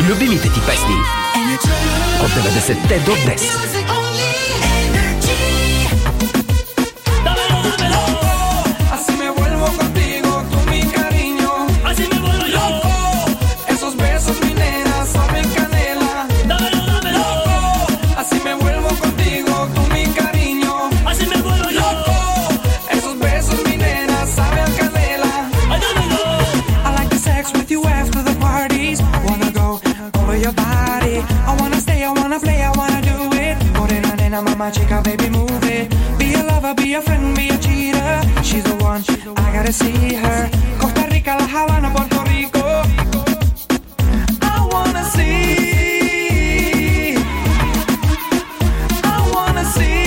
Любимите ти песни от 90-те до днес. Mama chica, baby, move it. Be a lover, be a friend, be a cheater. She's the one, I gotta see her. Costa Rica, La Habana, Puerto Rico. I wanna see. I wanna see.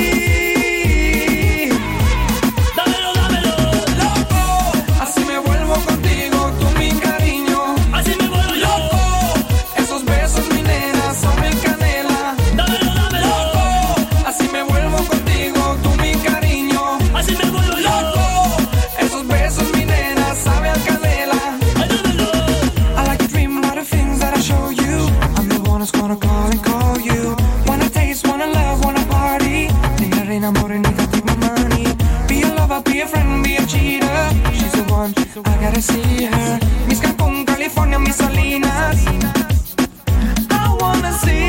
Dámelo, dámelo. Loco, así me vuelvo contigo, tú mi cariño. Así me vuelvo loco. Esos besos, mi nena, saben canela. Dámelo, dámelo. Así me vuelvo contigo, tú mi cariño. Así me vuelvo loco. Esos besos, mi nena, sabe a canela. I like to dream about the things that I show you. I'm the one who's gonna call and call you. Wanna taste, wanna love, wanna party. Nina, reina, morenita, take my money. Be a lover, be a friend, be a cheater. She's the one, I gotta see her. Miss Cancún, California, Miss Salinas. I wanna see.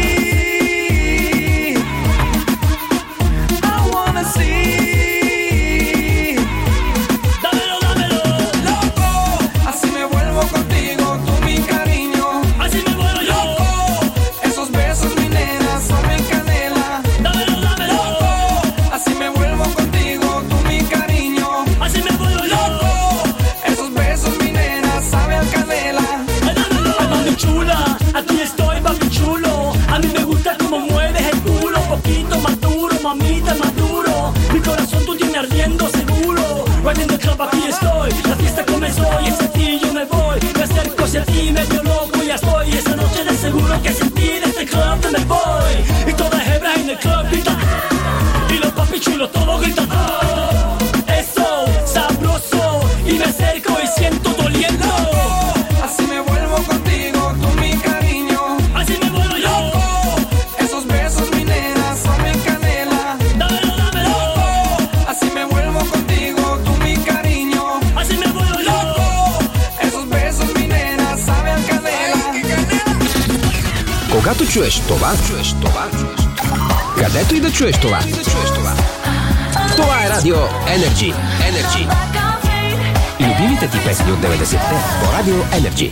Mamita maduro, mi corazón tú tienes ardiendo seguro. Right in the club, aquí estoy, la fiesta comenzó y hacia ti yo me voy. Me acerco hacia ti, medio loco y ya estoy. Esa noche de seguro que sentí de este club me voy. Y todas las hebras en el club gritan, y los papi chulos todos gritan, oh, eso, sabroso. Y me acerco y siento doliendo. Así me vuelvo contigo, tú mi cariño. Así me vuelvo loco. Esos besos, mi nena, saben canela. Dámelo, dámelo. Así me vuelvo contigo, tú mi cariño. Así me vuelvo loco. Esos besos, mi nena, saben canela. Когато чуеш това, където и да чуеш това. Това е Радио Energy. Любимите ти песни от 90-те по Радио Energy.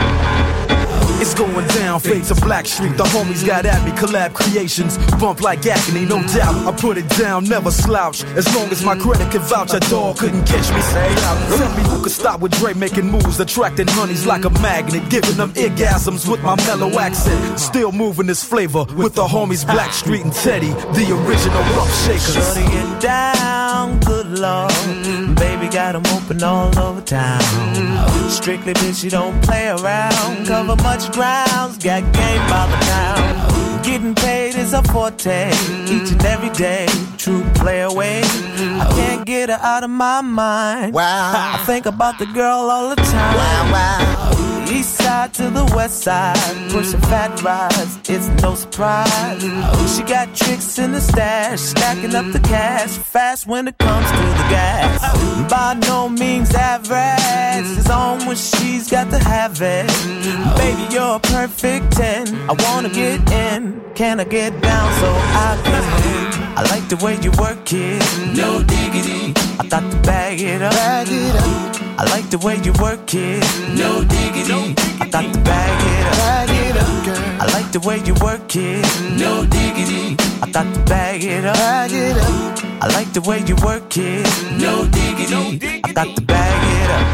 It's going down, fades of Blackstreet. The homies got at me, collab creations. Bump like agony, no doubt. I put it down, never slouch. As long as my credit can vouch, a dog couldn't catch me. Say out. Tell me who could stop with Dre making moves, attracting honeys like a magnet, giving them orgasms with my mellow accent. Still moving this flavor with the homies Blackstreet and Teddy, the original rough shakers. Shorty get down, good lord. Baby got them open all over town. Strictly bitch, you don't play around. Cover much grounds, got game by the pound. Getting paid is a forte, each and every day. True play away. I can't get her out of my mind. Wow. I think about the girl all the time. Wow, wow. East side to the west side, pushing fat rides, it's no surprise. She got tricks in the stash, stacking up the cash, fast when it comes to the gas. By no means average, it's on when she's got to have it. Baby, you're a perfect 10, I wanna get in, can I get down so I can? I like the way you work it, no diggity, I got to bag it up. I like the way you work it, no diggity, I got to bag it up. I like the way you work it, no diggity, I got to bag it up. I like the way you work it, no diggity, I got to bag it up.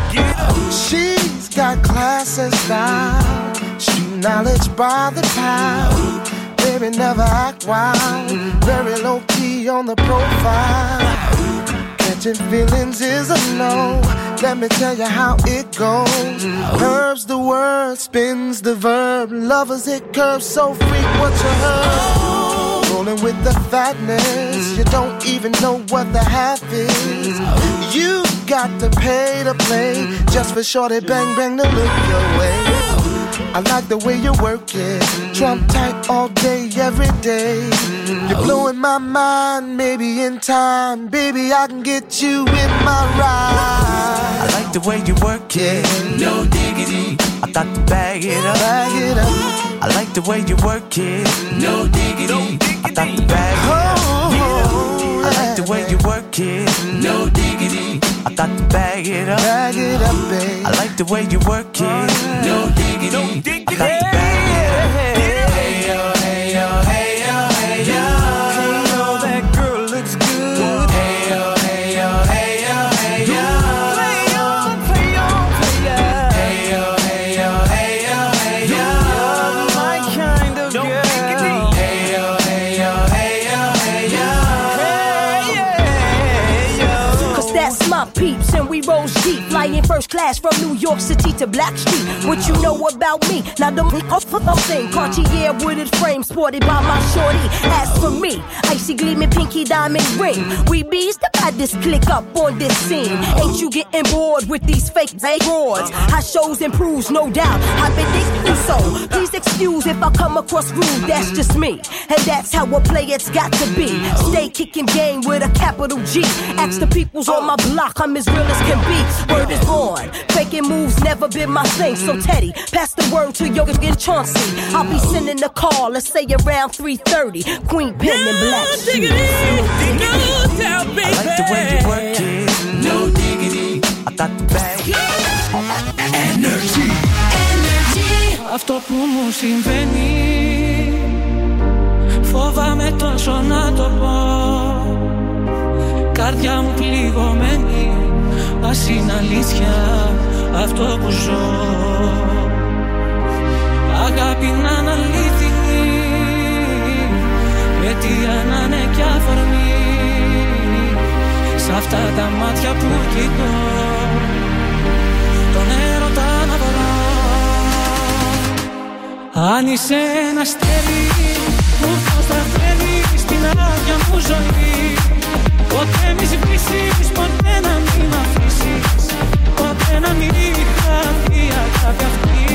She's got class and style, street knowledge by the pound. Baby never act wild, very low key on the profile. Catching feelings is a no, let me tell you how it goes. Curves the word, spins the verb, lovers it curves so freak what you heard. Rolling with the fatness, you don't even know what the half is. You got to pay to play, just for shorty bang bang to look your way. I like the way you work it. Trump tight all day, every day. You're blowing my mind, maybe in time. Baby, I can get you in my ride. I like the way you work it. No diggity. I got to bag it up. Bag it up. I like the way you work it. No diggity. I got to bag it up. I like the way you work it. No diggity. I got to bag it up. Bag it up, babe. I like the way you work it. No diggity. I got to bag it up. Hey yo, hey yo, hey yo, hey yo. You know that girl looks good. Hey yo, hey yo, hey yo, hey yo. Play on, play on, play on. Hey yo, hey yo, hey yo, hey yo. You're my kind of girl. Hey yo, hey yo, hey yo, hey yo. Hey yo. Cause that's my peeps and we roll deep. Flying first class from New York City to Blackstreet. What you know about me? Now the thing Cartier wooded frame sported by my shorty. As for me, icy gleaming pinky diamond ring. We bees the baddest click up on this scene. Ain't you getting bored with these fake broads? High shows improves, no doubt. I've been thinking so. Please excuse if I come across rude, that's just me. And that's how a player's got to be. Stay kicking game with a capital G. Ask the peoples on my block, I'm as real as can be. Word is born. Faking moves never been my thing. So Teddy, pass the word to Yoga and Chauncey. I'll be sending a call, let's say around 3:30. Queen Pen and Black Sheep. I like the way you work it. No diggity. I got the bag. Energy. Αυτό που μου συμβαίνει φοβάμαι τόσο να το πω. Καρδιά μου πληγωμένη, ας είναι αλήθεια αυτό που ζω. Αγάπη να είναι αλήθινη, αιτία να είναι κι αφορμή. Σ' αυτά τα μάτια που κοιτώ, τον έρωτα να βρω. Αν είσαι ένα αστέρι που φως θα φέρει στην άδεια μου ζωή. Ποτέ μη σβήσεις, ποτέ να μην μ' αφήσεις. Ποτέ να μην χαθεί η αγάπη αυτή.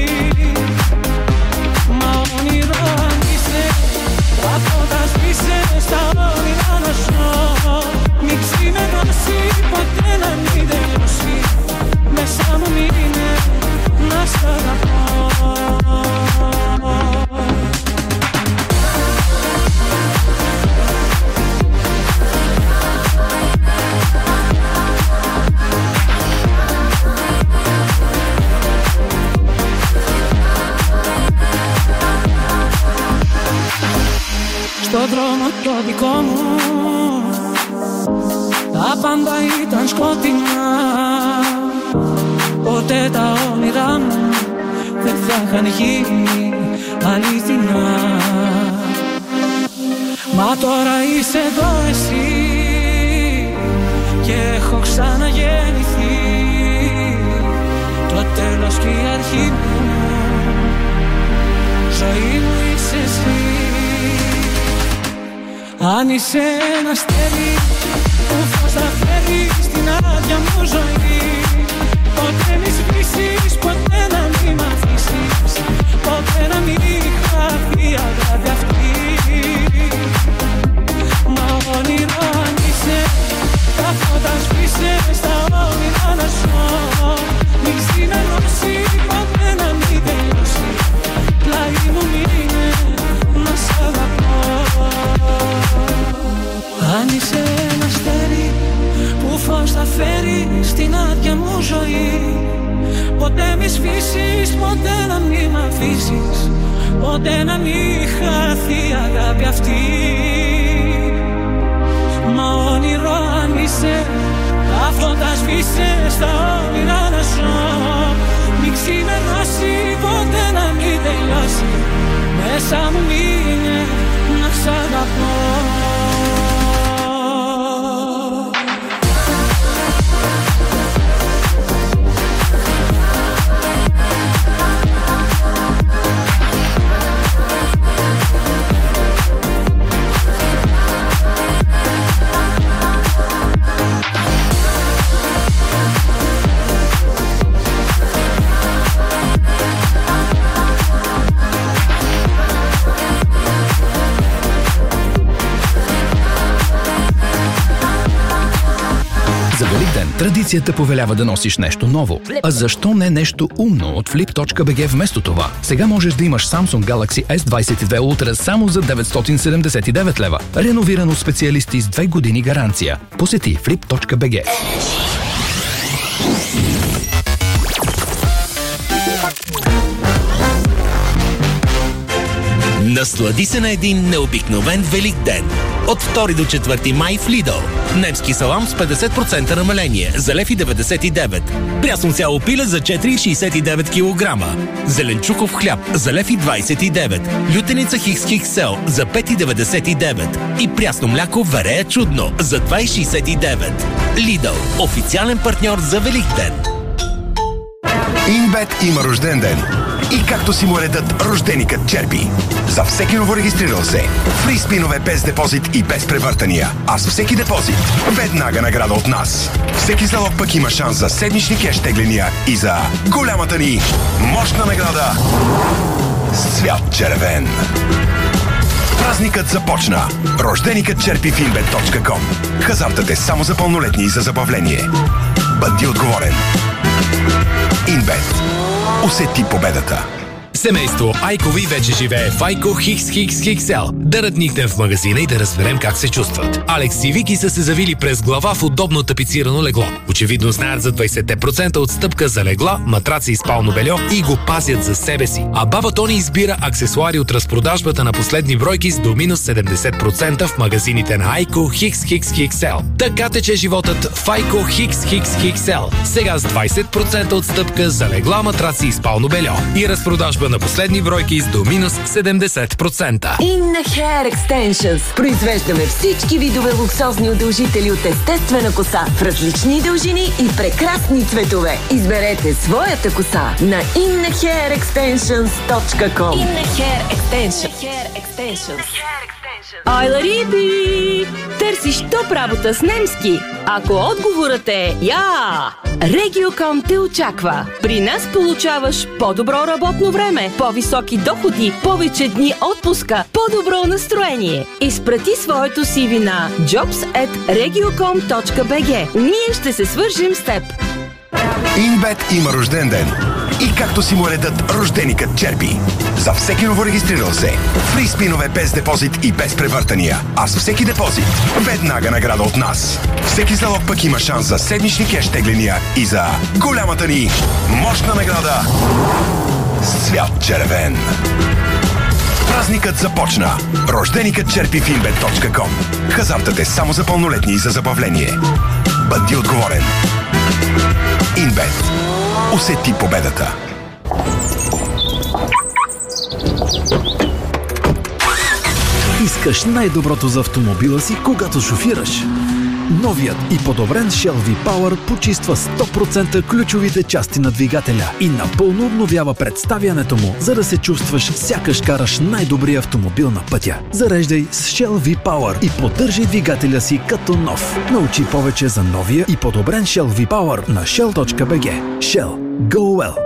Μα όνειρο αν είσαι, τα φώτα σβήσε, στα όνειρα να ζω. Μην ξημερώσει, ποτέ να μην τελειώσει. Μέσα μου μείνε, να σ' αγαπώ. Στον δρόμο το δικό μου τα πάντα ήταν σκοτεινά. Ποτέ τα όνειρά μου δεν θα είχαν γίνει αληθινά. Μα τώρα είσαι εδώ εσύ και έχω ξαναγεννηθεί. Το τέλος και η αρχή μου, ζωή μου είσαι εσύ. Αν είσαι ένα αστέρι που φως θα φέρει στην άδεια μου ζωή. Ποτέ μη σβήσεις, ποτέ να μην μ' αφήσεις. Ποτέ να μην χαθεί η αγάπη αυτή. Μα όνειρο αν είσαι, τα φώτα σβήσε, στα όνειρα να ζω. Μην ξημερώσει, ποτέ να μην τελειώσει. Πλάι μου μείνε, να σ' αγαπώ. Αν είσαι ένα αστέρι που φως θα φέρει στην άδεια μου ζωή. Ποτέ μη σβήσεις, ποτέ να μην μ' αφήσεις. Ποτέ να μην χαθεί η αγάπη αυτή. Μα όνειρο αν είσαι, τα φώτα σβήσε, στα όνειρα να ζω. Μην ξημερώσει, ποτέ να μην τελειώσει. Μέσα μου μείνε, να σ' αγαπώ. Традицията повелява да носиш нещо ново. А защо не нещо умно от Flip.bg вместо това? Сега можеш да имаш Samsung Galaxy S22 Ultra само за 979 лева. Реновиран от специалисти с 2 години гаранция. Посети Flip.bg. Наслади се на един необикновен Велик ден. От 2 до 4 май в Lidl. Немски салам с 50% намаление за 1,99 лв. Прясно цяло пиле за 4,69 кг. Зеленчуков хляб за 1,29 лв. Лютеница XXL за 5,99 лв. И прясно мляко Верея чудно за 2,69 лв. Lidl. Официален партньор за Велик ден. Инбет има рожден ден. И както си му редът, рожденикът черпи. За всеки новорегистрирал се, фри спинове без депозит и без превъртания. А с всеки депозит, веднага награда от нас. Всеки залог пък има шанс за седмични кеш тегления и за голямата ни мощна награда с цвят червен. Празникът започна. Рожденикът черпи в inbet.com. Хазартът е само за пълнолетни и за забавление. Бъди отговорен. Инбет. Усети победата. Семейство Айкови вече живее в Айко XXXL. Да радникнем в магазина и да разберем как се чувстват. Алекс и Вики са се завили през глава в удобно тапицирано легло. Очевидно знаят за 20% отстъпка за легла, матраци и спално бельо и го пазят за себе си. А баба Тони избира аксесуари от разпродажбата на последни бройки с до минус 70% в магазините на Айко XXXL. Така тече животът в Айко XXXL. Сега с 20% отстъпка за легла, матраци и спално бельо. И разпродажба на последни бройки с до минус 70%. Inna Hair Extensions. Произвеждаме всички видове луксозни удължители от естествена коса в различни дължини и прекрасни цветове. Изберете своята коса на innahairextensions.com. Inna Hair Extensions. Айла Риби! Търсиш топ работа с немски? Ако отговорът е я! Региоком те очаква. При нас получаваш по-добро работно време, по-високи доходи, повече дни отпуска, по-добро настроение. Изпрати своето CV на jobs@regiocom.bg. Ние ще се свържим с теб. Инбет има рожден ден. И както си му редът, рожденикът черпи. За всеки новорегистрирал се, фри спинове без депозит и без превъртания. А с всеки депозит, веднага награда от нас. Всеки залог пък има шанс за седмични кеш тегления и за голямата ни мощна награда с цвят червен. Празникът започна. Рожденикът черпи в inbet.com. Хазартът е само за пълнолетни и за забавление. Бъди отговорен. Инбет. Усети победата. Искаш най-доброто за автомобила си, когато шофираш. Новият и подобрен Shell V-Power почиства 100% ключовите части на двигателя и напълно обновява представянето му, за да се чувстваш сякаш караш най-добрия автомобил на пътя. Зареждай с Shell V-Power и поддържай двигателя си като нов. Научи повече за новия и подобрен Shell V-Power на shell.bg. Shell. Go well!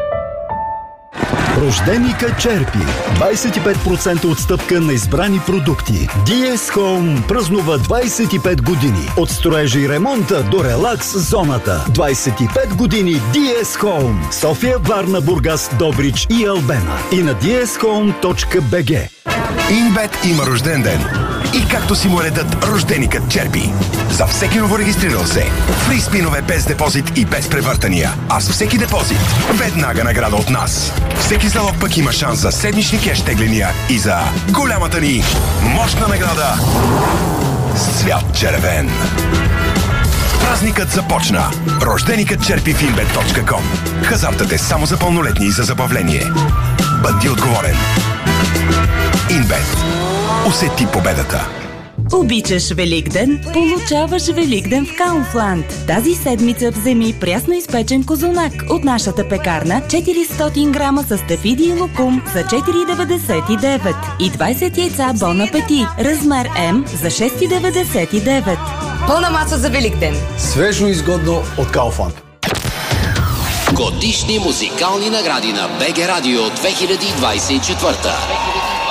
Рожденика черпи 25% отстъпка на избрани продукти. DS Home празнува 25 години. От строежа и ремонта до релакс зоната. 25 години DS Home. София, Варна, Бургас, Добрич и Албена. И на dshome.bg. Инбет има рожден ден. И както си му редът, рожденикът черпи. За всеки новорегистрирал се, фри спинове без депозит и без превъртания. А с всеки депозит, веднага награда от нас. Всеки залог пък има шанс за седмични кеш тегления и за голямата ни мощна награда с цвят червен. Празникът започна. Рожденикът черпи в inbet.com. Хазартът е само за пълнолетни и за забавление. Бъди отговорен. Инбет. Усети победата. Обичаш Великден? Получаваш Великден в Kaufland. Тази седмица вземи прясно изпечен козунак от нашата пекарна 400 грама с стафиди и лукум за 4,99 и 20 яйца Бон Апети, размер М за 6,99. Пълна маса за Великден. Свежо и изгодно от Kaufland. Годишни музикални награди на БГ Радио 2024.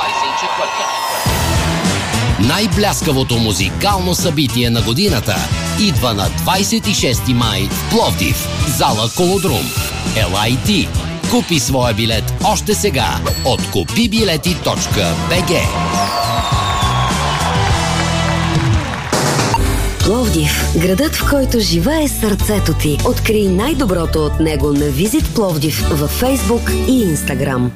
Най-бляскавото музикално събитие на годината идва на 26 май в Пловдив, зала Колодрум. Ела и ти. Купи своя билет още сега от kupibileti.bg. Пловдив, градът, в който живее сърцето ти. Открий най-доброто от него на Визит Пловдив във Фейсбук и Инстаграм.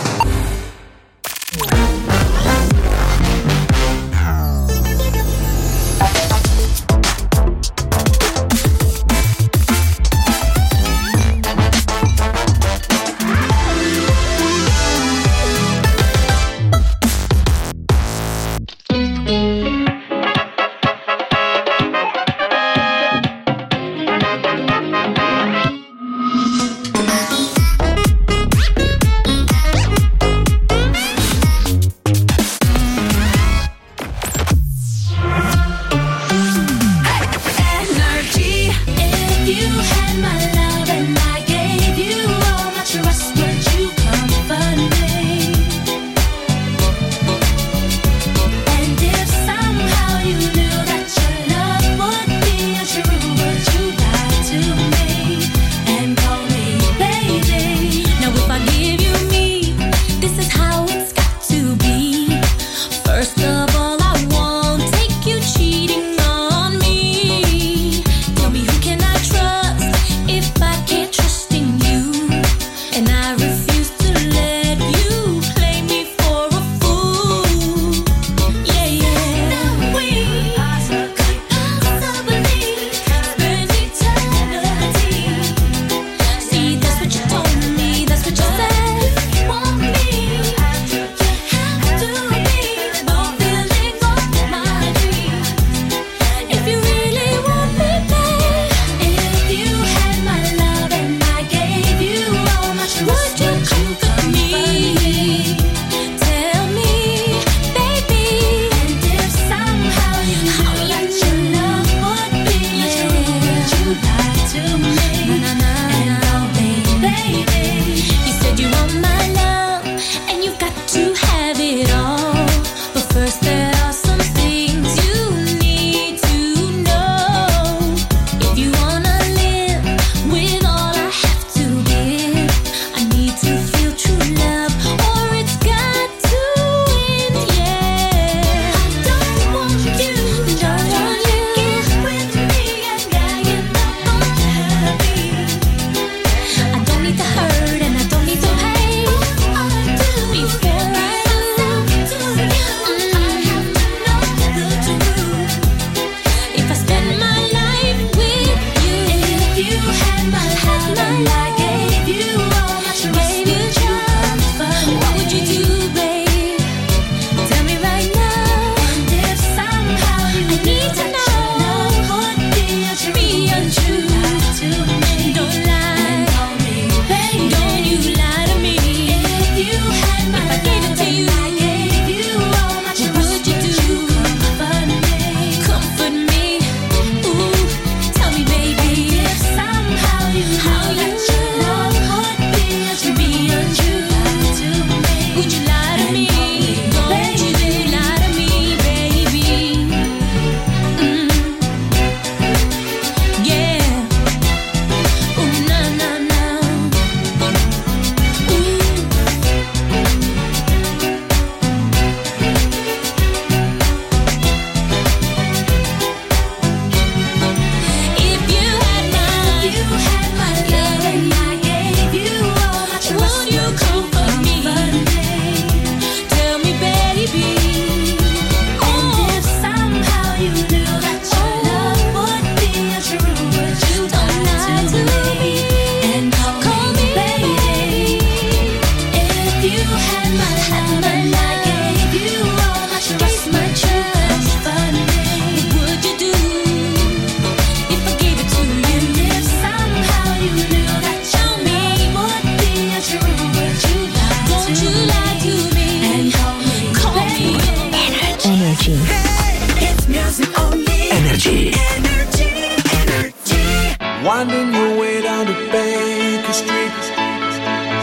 Winding your way down to Baker Street,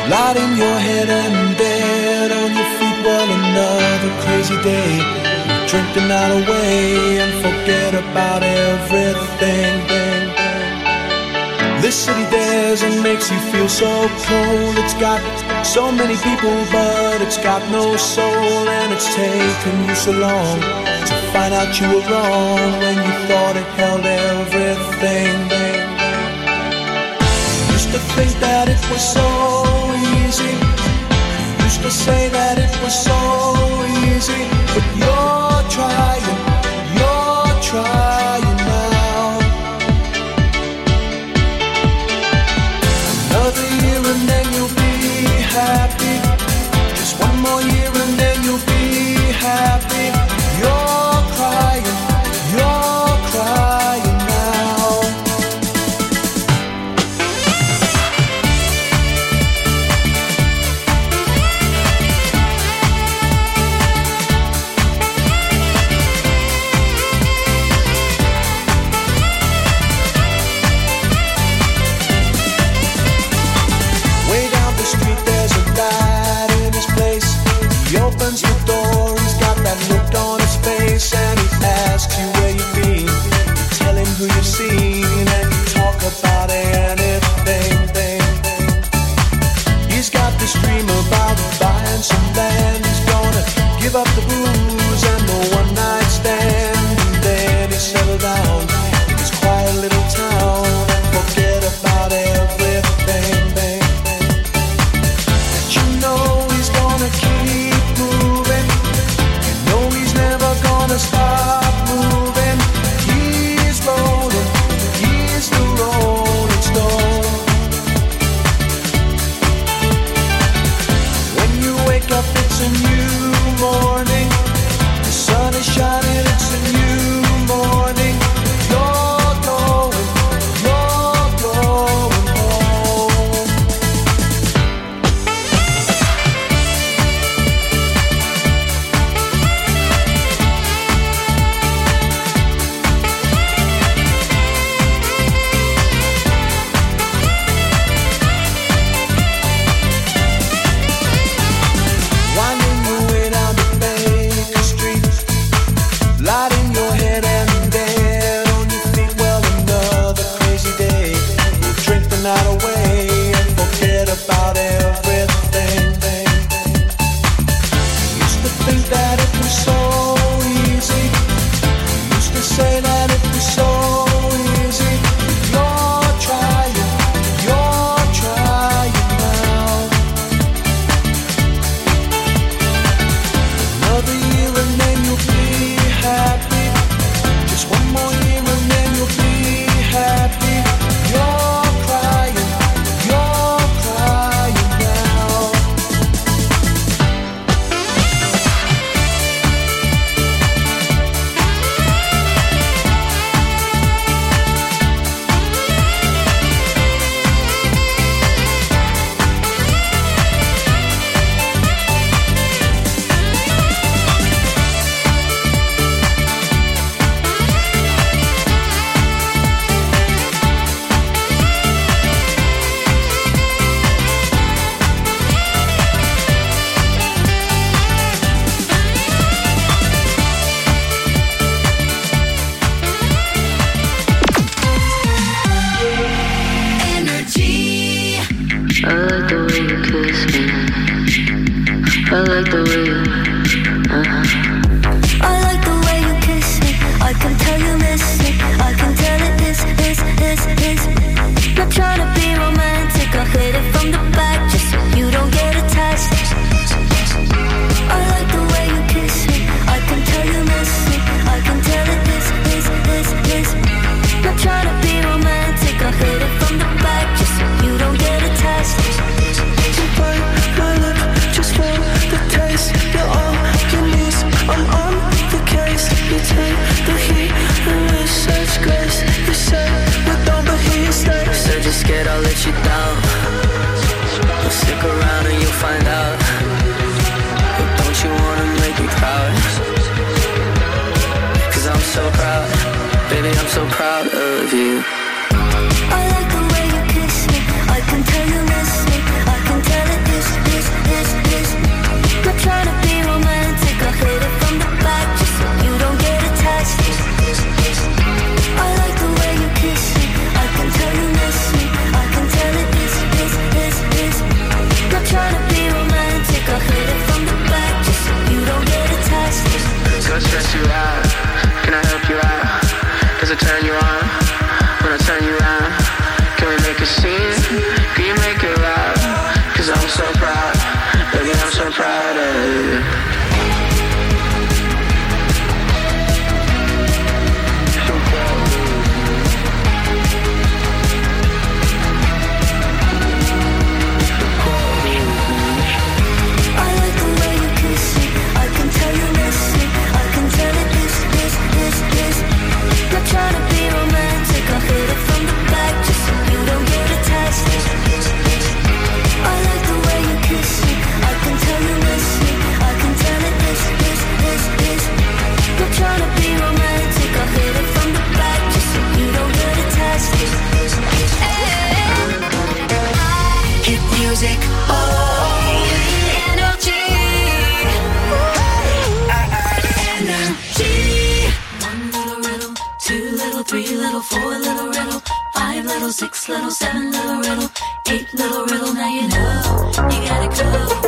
lighting your head and bed on your feet. Well, another crazy day. drink the night away and forget about everything. This city dares and makes you feel so cold. It's got so many people, but it's got no soul. And it's taken you so long to find out you were wrong when you thought it held everything. Used to think that it was so easy. Used to say that it was so easy. But you're trying now. Another year and then you'll be happy. Just one more year and then you'll be happy. You're crying now. Way down the street there's a light in his place. He opens the door, he's got that look on his face, and he asks you where you've been. You tell him who you've seen, and you talk about anything. He's got this dream about buying some land. He's gonna give up the booze and the one-night stand, and then he settle down in his quiet little town and forget about everything. You know he's gonna keep moving. You know he's never gonna stop moving. He's rolling, he's the Rolling Stone. When you wake up, it's a new morning. The sun is shining, it's a new morning. You're going home. Winding your way down to Baker Street, light in your head and dead on your feet. Well, another crazy day. We'll drink the night away and forget about everything. Used to think that it was so easy. Used to say that it was so easy. You're trying now. Another year and then you'll be happy. Just one more year and then you'll be happy. You're crying now. I like the way you kiss me. I like the way you. I like the way you kiss me. I can tell you miss me. I can tell it is. Not trying to be romantic. I'll hit it from the back just so you don't get attached. I like the way you kiss me. I can tell you miss me. I can tell it is. Not trying to be romantic. I'll hit it from the back just so you don't get attached. You bite my lip just for the taste. You're all you need. I'm on the case. You take the heat and with such grace. You say we're done, but here you stay. Said you're scared I'll let you down. Well, stick around and you'll find out. But don't you wanna make me proud? 'Cause I'm so proud. Baby, I'm so proud of you. I like the way you kiss me. I can tell you miss me. I can tell it is. Not trying to be romantic. I'll hit it from the back just so you you out? Can I help you out? Does it turn you on? When I turn you on, can we make a scene? Can you make it loud? Cause I'm so proud, baby, I'm so proud of you. Trying to be romantic, I'll hit it from the back just so you don't get attached. I like the way you kiss me, I can tell you miss me, I can tell it this. You're trying to be romantic, I'll hit it from the back just so you don't get attached. Hit music, energy. Two little, three little, four little riddle, five little, six little, seven little riddle, eight little riddle. Now you know you gotta go.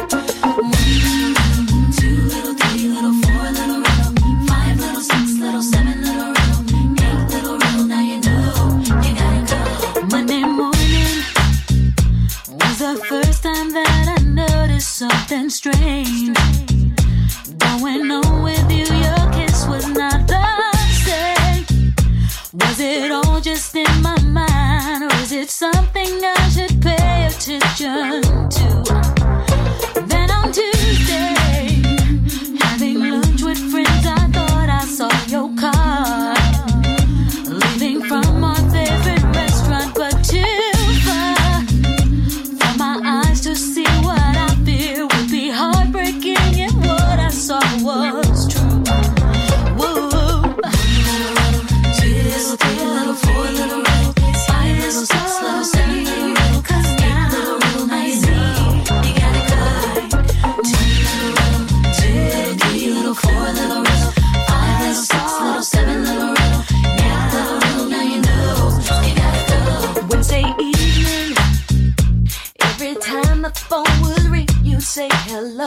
2 little, 3 little, 4 little riddle, 5 little, 6 little, 7 little riddle, 8 little riddle. Now you know you gotta go. Monday morning was the first time that I noticed something strange going on with you. Your kiss was not the same. Was it all just in my mind, or is it something I should pay attention to? Then on Tuesday, having lunch with friends, I thought I saw your car leaving from our favorite restaurant, but too far for my eyes to see what I fear would be heartbreaking, and what I saw was true. Say hello.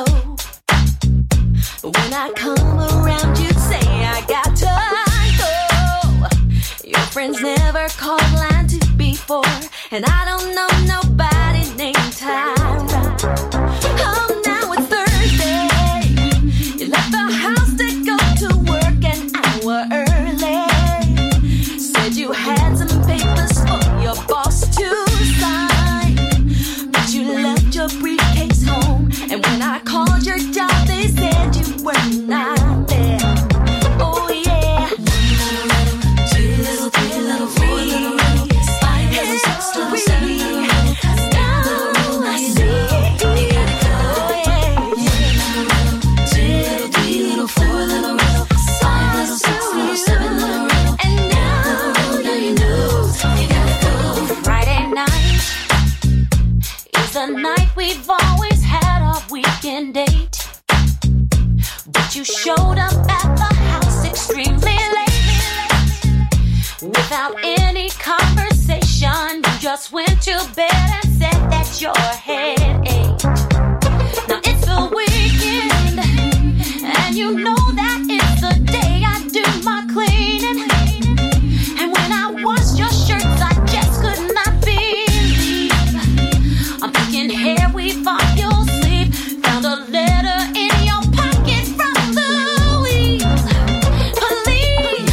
When I come around, you say I got to go. Your friends never called line 2 before, and I don't know nobody named Tyra. Oh, now it's Thursday. You left the house to go to work an hour early. Said you had some papers for your boss to sign, but you left your briefcase home. And when I called your job, they said you were not there. Oh yeah. 1 little riddle, 2 little, 3 little, 4 little riddle, 5 little, 6 little, 7 little riddle. Now I see you gotta go. Yeah. 1 little, 2 little, 3 little, 4 little riddle, 5 little, 6 little, 7 little riddle. And now you know you gotta go. Friday night is the night we've always had our weekend date, but you showed up at the house extremely late. Without any conversation, you just went to bed and said that your head ached. Now it's the weekend, and you know that it's the day I do my cleaning. And when I washed your shirts, I just could not believe I'm thinking hair weave off your sleeve. Found a letter in your pocket from Louise. Please,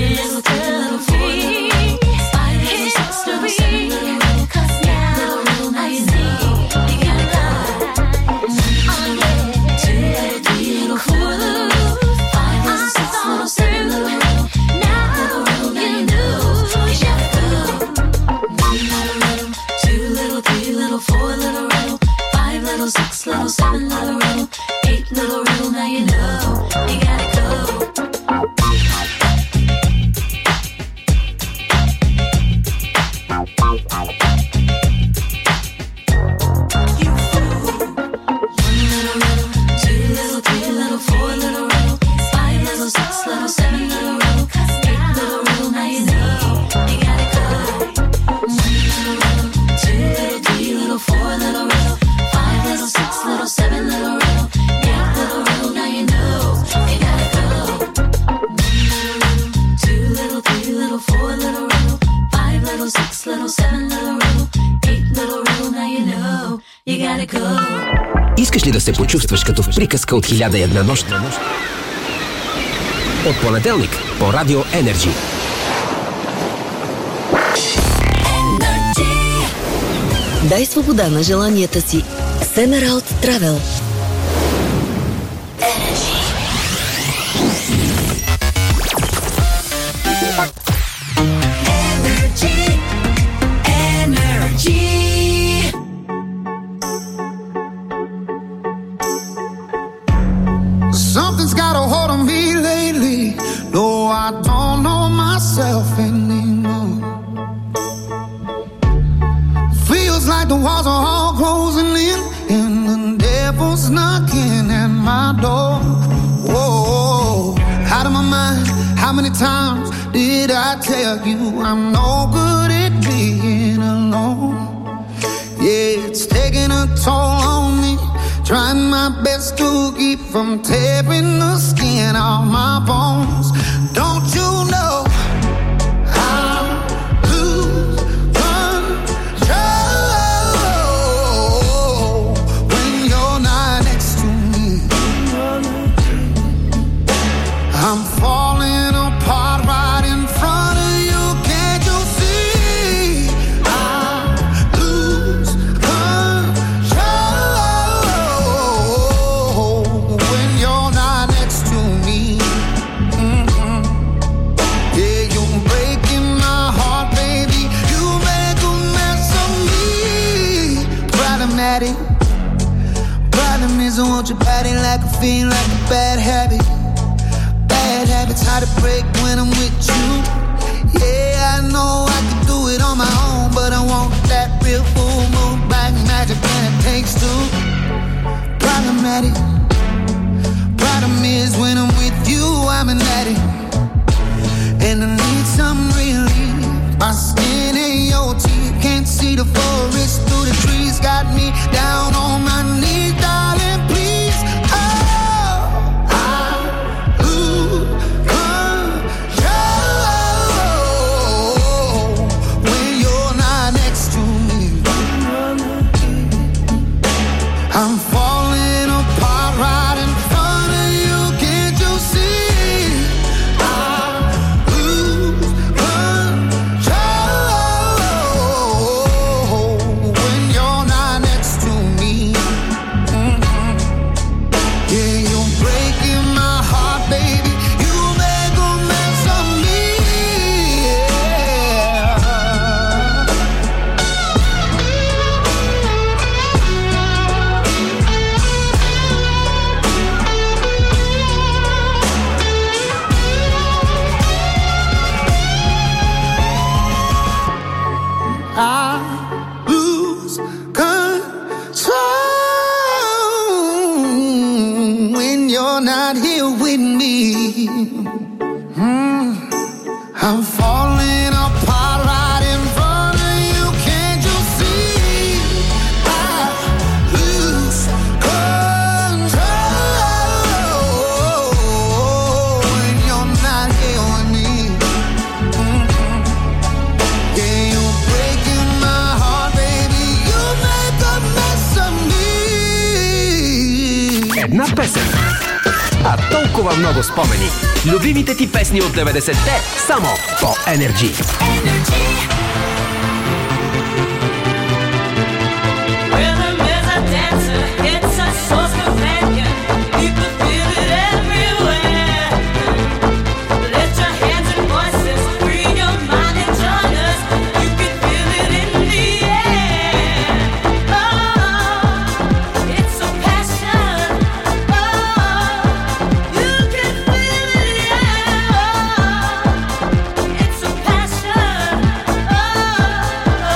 just little, 4 little, 5 little, 6 little, 7 little, 'cause now ли да се почувстваш като в приказка от 1001 нощ? От понеделник по Радио Енерджи. Дай свобода на желанията си. с Emerald Travel. Something's got a hold on me lately. No, I don't know myself anymore. Feels like the walls are all closing in, and the devil's knocking at my door. Whoa, out of my mind. How many times did I tell you I'm no good at being alone? Yeah, it's taking a toll on me. Trying my best to keep from tearing the skin off my bones. Don't you know I'll lose control when you're not next to me? I'm falling apart right in front of you. Can't you see? I'll lose control when you're not next to me. Yeah, you're breaking my heart, baby. You make a mess of me. Problematic. Problem is I want your body like a fiend, like a bad habit. Bad habits hard to break when I'm with you. Yeah, I know I can do it on my own, but I want that real full moon black magic when it takes two. Problematic. Problem is when I'm with you, I'm an addict, and I need some relief. My skin and your teeth can't see the forest through the trees. Got me down on my knees, darling, please. Oh, I lose control when you're not next to me. I'm falling apart right in front of you. Can't you see? I lose control when you're not next to me. Yeah, you're breaking my heart, baby. You make a mess of me. I lose control when you're not here with me. I'm falling apart right in front of you. Can't you see? I lose control when you're not here with me. Yeah, you're breaking my heart, baby. You make a mess of me. Една песен, а толкова много спомени. Любимите ти песни от 90-те само по Енерджи. Rhythm is a dancer, it's a source companion. People feel it everywhere. Let your hands and voices free your mind and join us. You can feel it in the air. Oh, it's a passion. Oh, you can feel it, yeah. Oh, it's a passion. Oh.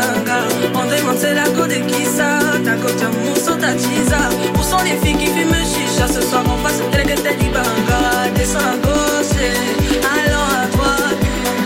banga. On demande c'est la go de qui ça. Ta coach mousse ta chisa. Où sont les filles qui fument chicha? Ce soir on passe tel que t'es dit banga. Descends à gauche, allons à droite.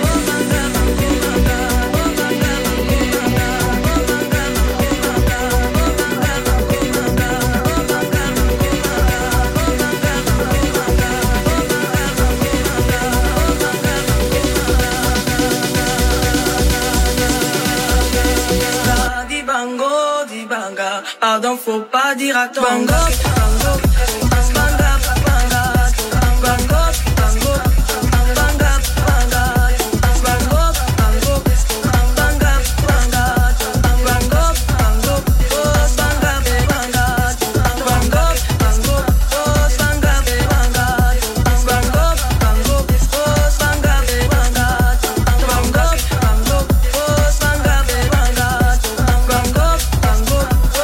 Pardon, faut pas dire à ton bango, bango, banga, banga, bango, bango, banga, banga, bango, bango, banga, banga, bango, bango, banga, banga, bango, bango, banga, banga, bango, bango, banga, banga, bango, bango, banga, banga, bango,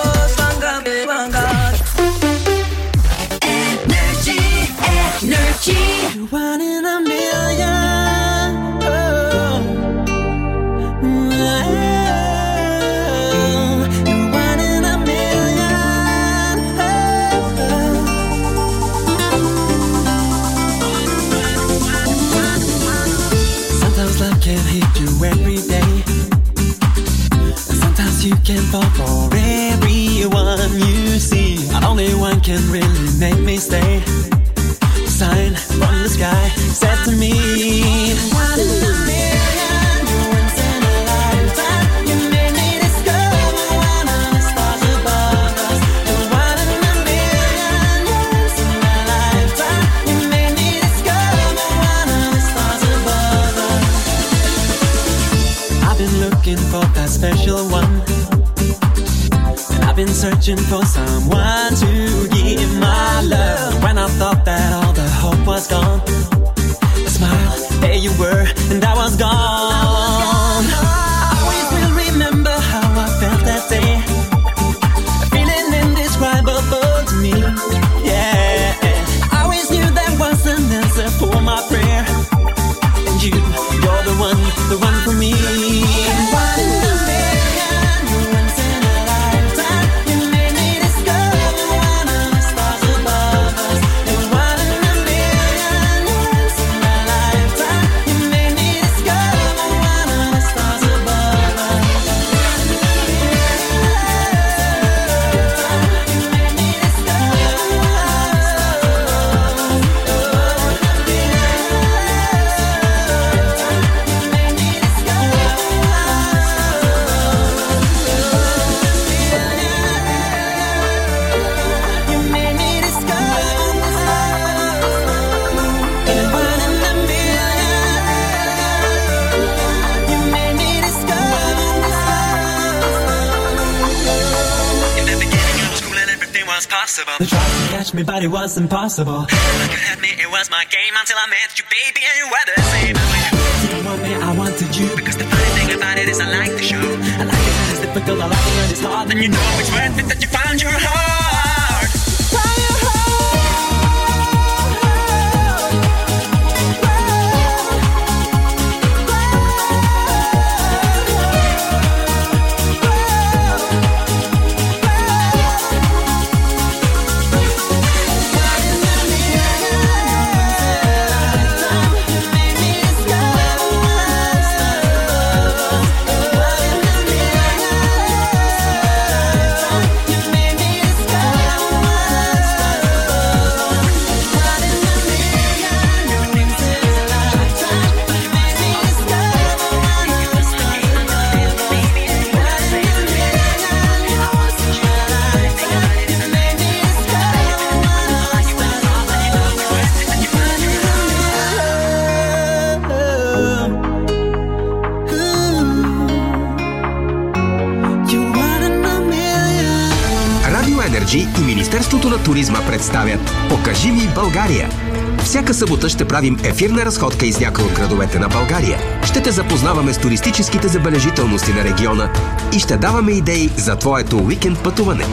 You're one in a million. Oh. You're one in a million. Sometimes love can hit you every day. Sometimes you can fall for everyone you see. Not only one can really make me stay. Sign from the sky said to me, one in a million, you're once in a lifetime. You made me discover one of the stars above us. You're one in a million, you're once in a lifetime. You made me discover one of the stars above us. I've been looking for that special one, and I've been searching for someone to give my love. When I thought that all the hope was gone, a smile, there you were, and I was gone. I always will remember how I felt that day, a feeling indescribable to me. Yeah, I always knew there was an answer for my prayer, and you're the one for me. One in a million, you're once in a lifetime. You made me discover one of the stars above us. You're one in a million, you're once in a lifetime. You made me discover one of the stars above us. Possible. They tried to catch me, but it was impossible. Look at me, it was my game until I met you, baby, and you were the same. You didn't want me, I wanted you. Because the funny thing about it is I like the show. I like it when it's difficult, I like it when it's hard. Then you know it's worth it that you found your heart. Find your heart. Energy и Министерството на туризма представят "Покажи ми България". Всяка събота ще правим ефирна разходка из някои от градовете на България. Ще те запознаваме с туристическите забележителности на региона и ще даваме идеи за твоето уикенд пътуване.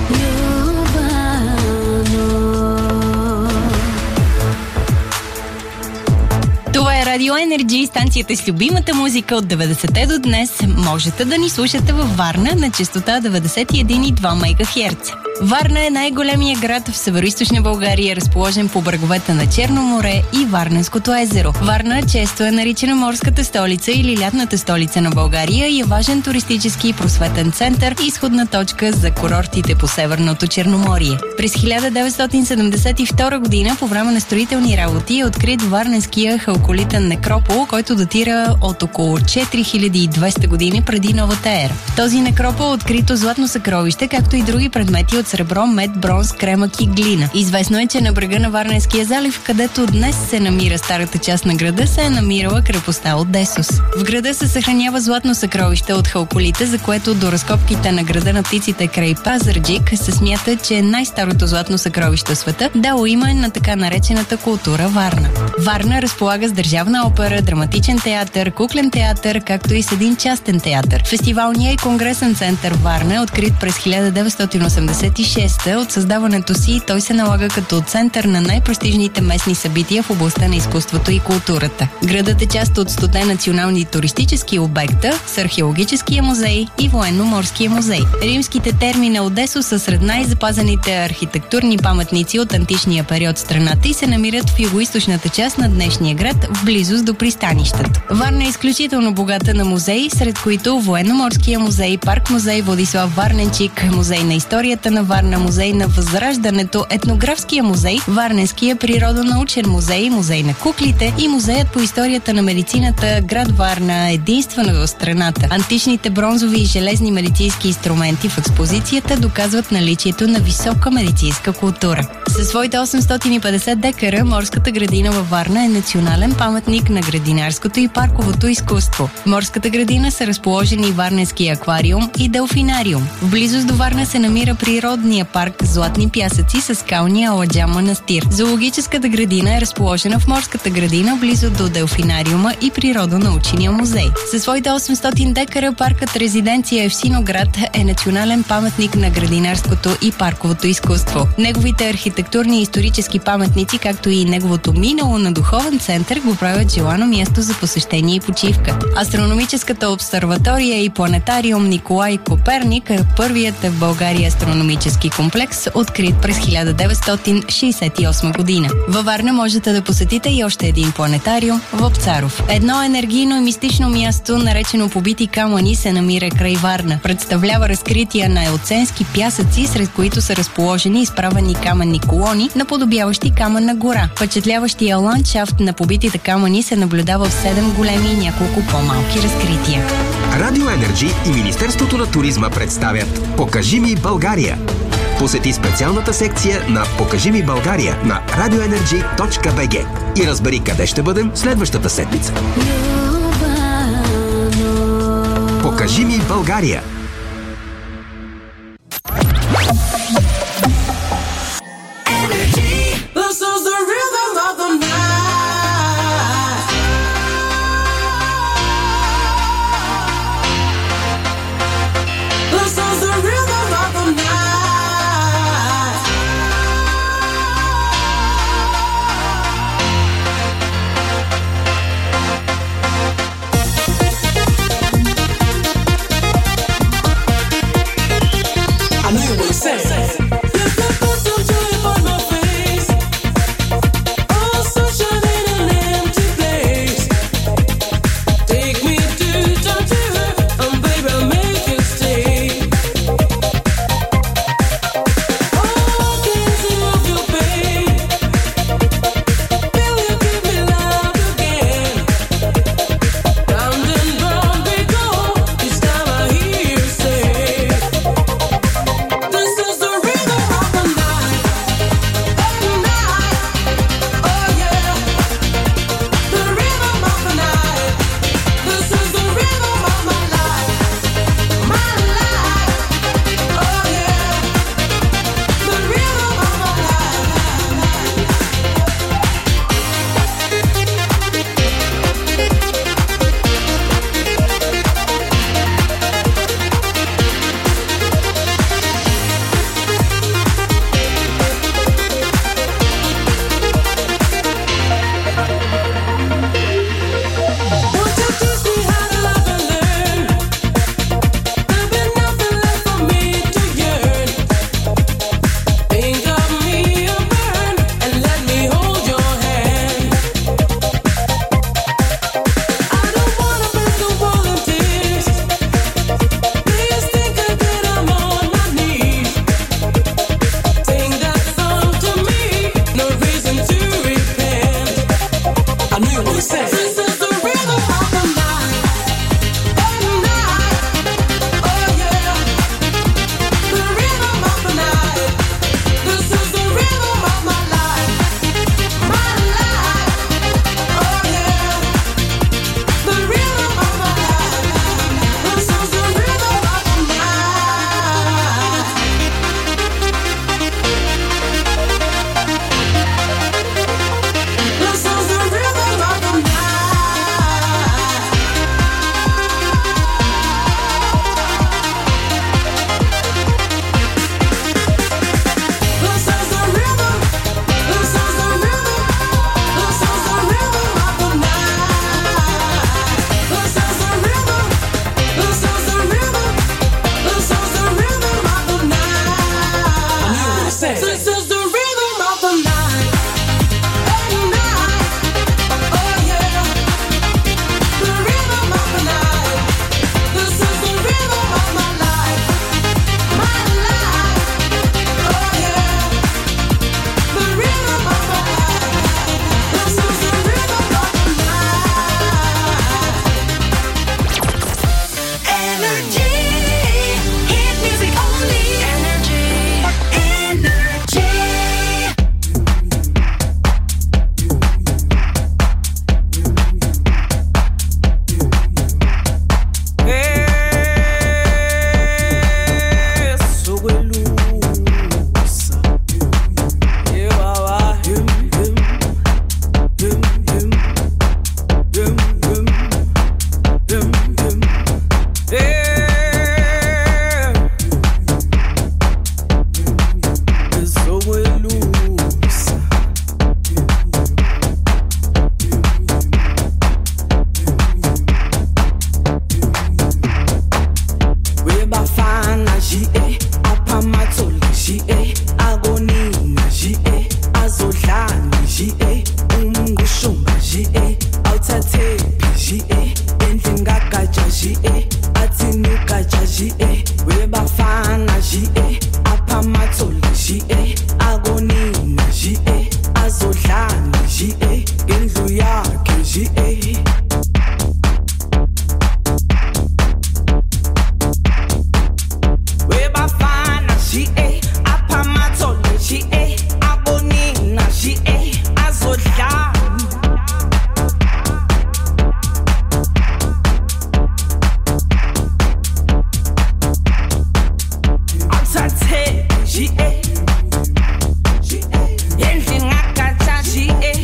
Това е Радио Енерджи, станцията с любимата музика от 90-те до днес, можете да ни слушате във Варна на честота 91,2 МГц. Варна е най-големия град в североизточна България, разположен по бреговете на Черно море и Варненското езеро. Варна често е наричана морската столица или лятната столица на България и е важен туристически и просветен център и изходна точка за курортите по Северното Черноморие. През 1972 година, по време на строителни работи, е открит Варненския халколитен некропол, който датира от около 4200 години преди новата ера. В този некропол е открито златно съкровище, както и други предмети от сребро, мед, бронз, кремък и глина. Известно е, че на брега на Варненския залив, където днес се намира старата част на града, се е намирала крепостта Одесос. В града се съхранява златно съкровище от халколита, за което до разкопките на града на птиците край Пазарджик се смята, че е най-старото златно съкровище в света, дало име на така наречената култура Варна. Варна разполага с държавна опера, драматичен театър, куклен театър, както и с един частен театър. Фестивалният и конгресен център Варна е открит през 1986. От създаването си той се налага като център на най-престижните местни събития в областта на изкуството и културата. Градът е част от 100 национални туристически обекта с археологическия музей и военно-морския музей. Римските терми на Одесо са сред най-запазените архитектурни паметници от античния период в страната и се намират в югоизточната част на днешния град, в близост до пристанищата. Варна е изключително богата на музеи, сред които военно-морския музей, парк-музей Владислав Варненчик, музей на историята на Варна, музей на Възраждането, етнографския музей, Варненския природонаучен музей, музей на куклите и музеят по историята на медицината град Варна, единствено в страната. Античните бронзови и железни медицински инструменти в експозицията доказват наличието на висока медицинска култура. Със своите 850 декара, морската градина във Варна е национален паметник на градинарското и парковото изкуство. В морската градина са разположени Варненския аквариум и делфинариум. В близост до Варна се намира природния парк Златни пясъци с скалния Аладжа манастир. Зоологическата градина е разположена в морската градина, близо до делфинариума и природонаучния музей. Със своите 800 декара паркът резиденция Евсиноград е национален паметник на градинарското и парковото изкуство. Неговите архитектурни и исторически паметници, както и неговото минало на духовен център, го правят желано място за посещение и почивка. Астрономическата обсерватория и планетариум Николай Коперник е първият в България астрономически комплекс, открит през 1968 година. Във Варна можете да посетите и още един планетариум – Вапцаров. Едно енергийно и мистично място, наречено Побити камъни, се намира край Варна. Представлява разкрития на еоценски пясъци, сред които са разположени изправени каменни колони, наподобяващи каменна гора. Впечатляващия ландшафт на побитите камъни се наблюдава в 7 големи и няколко по-малки разкрития. Радио Енерджи и Министерството на туризма представят "Покажи ми България". Посети специалната секция на "Покажи ми България" на radioenergy.bg и разбери къде ще бъдем следващата седмица. Покажи ми България. bafana G.A. aphamathole G.A. akonina G.A. azodlana G.A. ngendlu yakhe G.A. Webafana G.A. aphamathole G.A. akonina G.A. azodlana G.A. Ending akata G.A.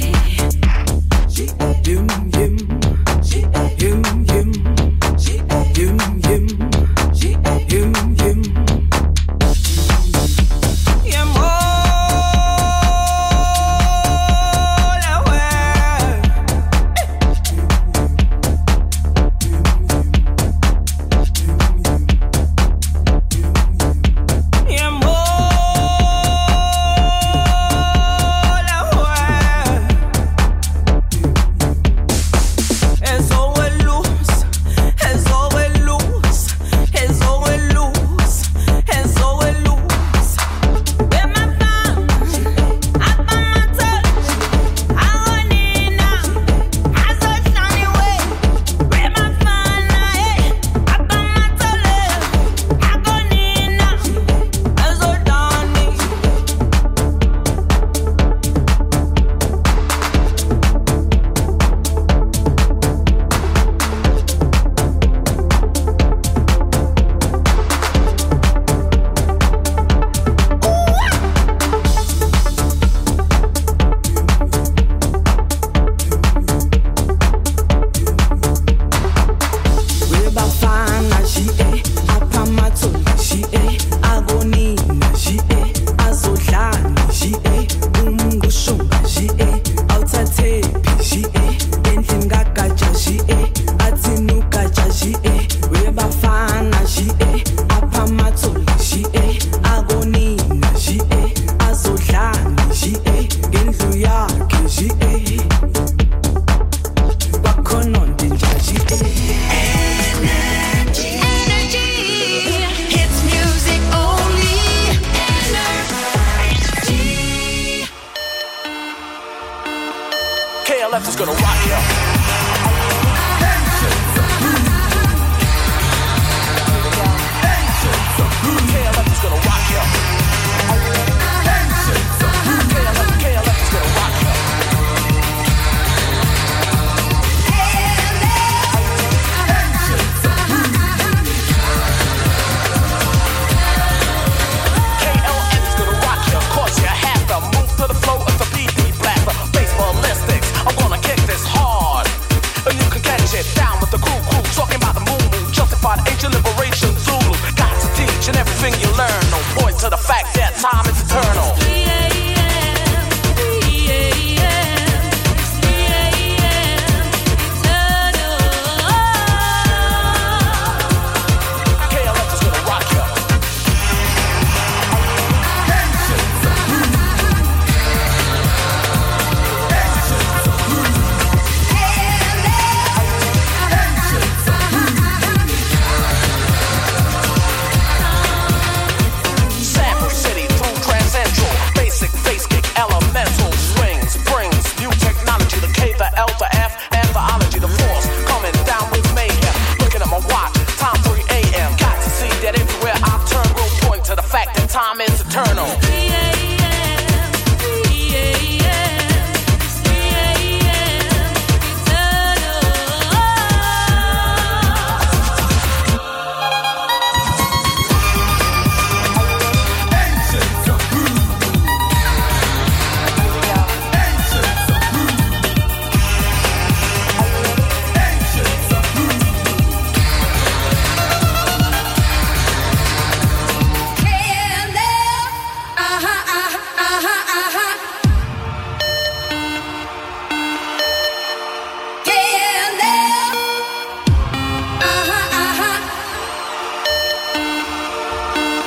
Yum yum yum yum yum yum yum yum yum all away. Yum KLF is gonna rock you. KLF is gonna rock you. KLF is gonna rock you. KLF is gonna rock you. Of course you have to move to the flow of the BD Black. Baseballistics, I'm gonna kick this hard. And you can catch it down with the crew. Talking about the moon, justified ancient liberation, Zulu. Got to teach and everything you learn. No point to the fact that time is eternal. KLF is gonna rock you. Sample City through Transcentral. Basic bass kick, elemental swings, brings new technology. The K, the L, the F, and the ology, the force coming down with mayhem. Looking at my watch, time 3 a.m. Got to see that everywhere I turn, real point to the fact that time is eternal.